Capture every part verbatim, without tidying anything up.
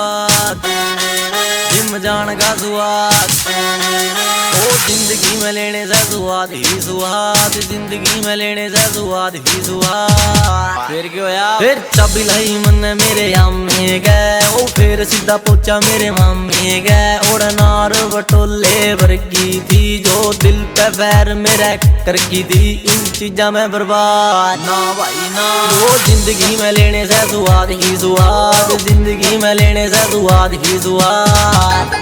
स्वाद, जिम जान का स्वाद, ओ जिंदगी में लेने से स्वाद ही स्वाद, जिंदगी में लेने से स्वाद ही स्वाद। फिर क्यों यार फिर चाबी लाई मन मेरे आमे गए, ओ फिर सीधा पोचा मेरे मामे गए। और नार बटोले वर्गी थी जो दिल पे पैर मेरा करकी थी, इन चीजा में बर्बाद ना भाई ना। वो जिंदगी में लेने से स्वाद ही स्वाद, जिंदगी में लेने से स्वाद ही स्वाद।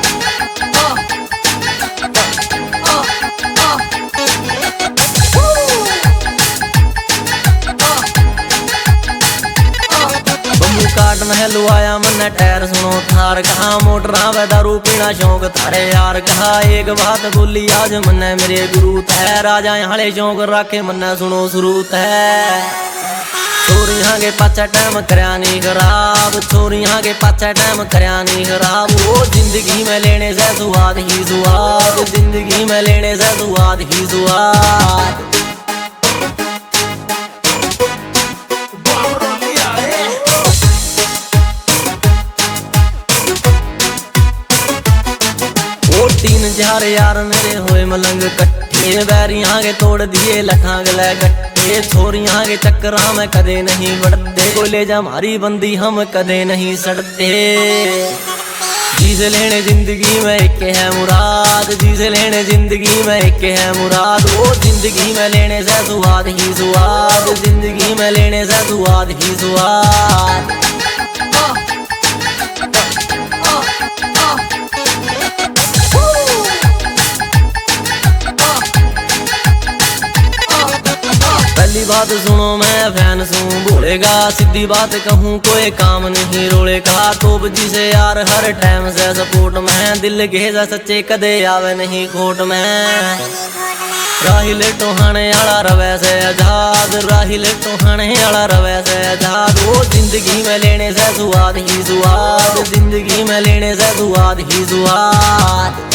काट नहलवाया मन टायर सुनो थार, कहा मोटरा व दारू पीना शौक थारे यार। कहा एक बात बोली आज मन मेरे गुरु है, राजा यहाँ शौक राखे मन सुनो शुरू है। छोरियां के पाछा टाइम करया नहीं खराब, छोरियां के पाछा टाइम करया नहीं खराब। वो जिंदगी में लेने से स्वाद ही स्वाद, जिंदगी में लेने से स्वाद ही स्वाद। तीन चार यार मेरे होए मलंग कट्ठे, बैरियां के तोड़ दिए लखा गले गट्ठे। छोरियां के चक्करा में कदे नहीं बढ़ते, कोई ले जा हमारी बंदी हम कदे नहीं सड़ते। जिसे लेने जिंदगी में एक है मुराद, जिसे लेने जिंदगी में एक है मुराद। वो जिंदगी में लेने से स्वाद ही स्वाद, जिंदगी में लेने से स्वाद ही स्वाद। पहली बात सुनो मैं फैन सूं बोलेगा, सीधी बात कहूँ कोई काम नहीं रोलेगा। तो जिसे यार हर टाइम से सपोर्ट में, दिल घेजा सच्चे कदे आवे नहीं खोट में। राहिल टोहाने आला रवे से आजाद, राहिल टोहाने आला रवे से आजाद। वो जिंदगी में लेने से स्वाद ही स्वाद, जिंदगी में लेने से स्वाद ही स्वाद।